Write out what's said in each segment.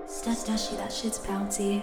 Stashy, that shit's bounty.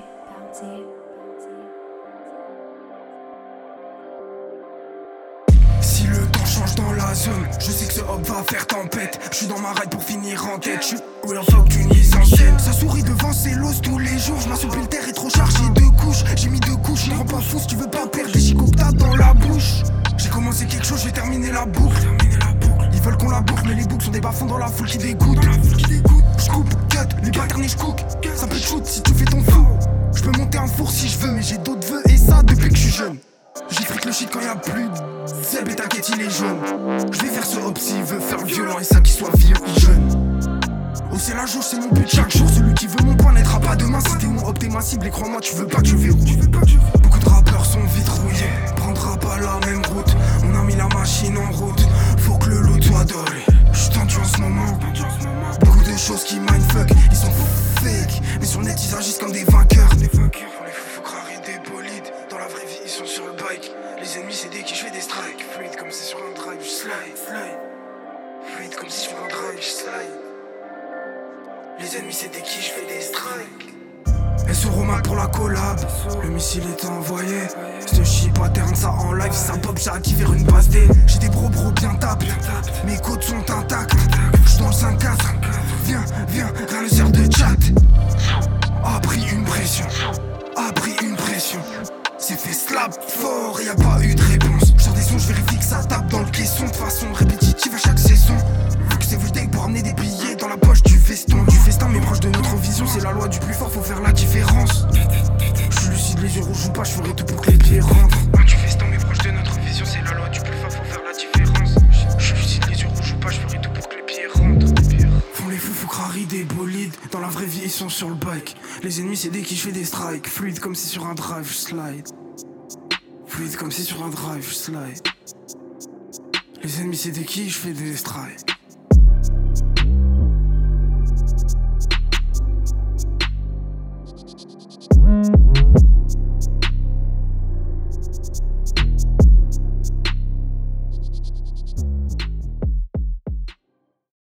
Si le temps change dans la zone, je sais que ce hop va faire tempête. Je suis dans ma ride pour finir en tête. Je suis real fuck d'une mise en scène. Ça sourit devant ses l'os tous les jours. Je m'assouplis, le terre est trop chargé de couches. J'ai mis 2 couches, ne rends pas fou si tu veux pas perdre des chicoptas dans la bouche. J'ai commencé quelque chose, j'ai terminé la boucle. Ils veulent qu'on la boucle, mais les boucles sont des bas-fonds dans la foule qui dégoûte. J'coupe, cut, les patterns j'cook. Ça peut te shoot si tu fais ton fou. J'peux monter un four si je veux, mais j'ai d'autres vœux et ça depuis que je suis jeune. J'effrite le shit quand y'a plus de Zeb et t'inquiète il est jaune. Je vais faire ce hop s'il veut faire le violent et ça qu'il soit vieux ou jeune. Oh c'est la jauge, c'est mon but chaque jour. Celui qui veut mon point n'aidera pas demain. Si t'es mon hop t'es ma cible et crois-moi tu veux pas que je verrouille. Beaucoup de rappeurs sont vite rouillés. Prendra pas la même route. On a mis la machine en route. Faut que le loot soit doré. J'suis tendu en ce moment. Beaucoup de choses qui mindfuck. Ils sont fake, mais sur le net ils agissent comme des vainqueurs. Pour les fous crarés des bolides. Dans la vraie vie ils sont sur le bike. Les ennemis c'est des qui je fais des strikes. Fluide comme si sur un drive je slide. Fluide comme si sur un drive je slide. Les ennemis c'est des qui je fais des strikes. SO Romac pour la collab. Le missile est envoyé. Ce shit pattern ça en live. Si ça pop j'ai activé une base D. J'ai des bro bien tapés. Mes côtes sont intactes. J'suis dans le 5-4. Viens, rien ne sert de chat. A pris une pression. C'est fait slap fort et y'a pas eu de réponse. J'sors des sons, j'vérifie que ça tape dans le caisson. De façon répétitive à chaque saison. Vu que c'est everyday pour amener des billets dans la poche du veston. Du festin mais proche de notre vision. C'est la loi du plus fort, faut faire la différence. J'suis lucide, les yeux rouges ou pas, j'ferai tout pour que les pieds rentrent. Du festin mais proche de notre vision. C'est la loi du plus fort, faut faire la différence. J'suis lucide, les yeux rouges ou pas, j'ferai tout pour que les pieds rentrent. Font les fous crari des bolides. Dans la vraie vie ils sont sur le bike. Les ennemis c'est des qui je fais des strikes. Fluide comme si sur un drive je slide. Fluide comme si sur un drive je slide. Les ennemis c'est des qui je fais des strikes.